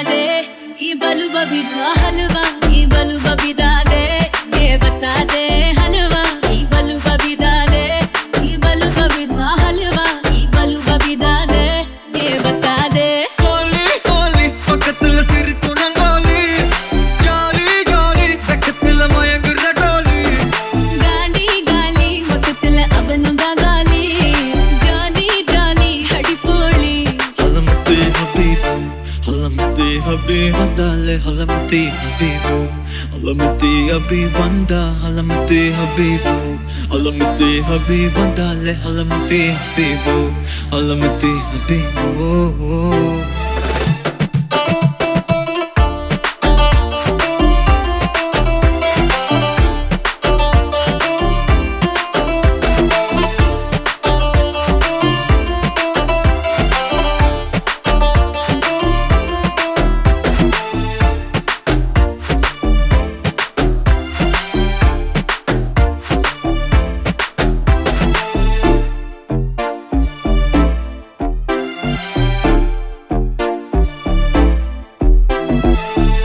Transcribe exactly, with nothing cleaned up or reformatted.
दे ये बलुआ बिदा हलवा ये बलुआ बिदा दे ये बता दे हलवा ये बलुआ बिदा दे ये बलुआ बिदा हलवा ये बलुआ बिदा दे ये बता दे கோலி கோலி பக்கத்துல சிரிக்கும் நங்கோலி ஜாலி ஜாலி பக்கத்துல மயங்குற டோலி गाली गाली मुततल अबनुगा गाली जानी जानी हड़ी पोली ஹலமத்தி ஹபீபு ஹலமத்தி ஹபீப் வந்தாலே ஹலமத்தி ஹபீபு ஹலமத்தி ஹபீப் வந்தா ஹலமத்தி ஹபீபு ஹலமத்தி ஹபீப் வந்தாலே ஹலமத்தி ஹபீபு ஹலமத்தி ஹபீபு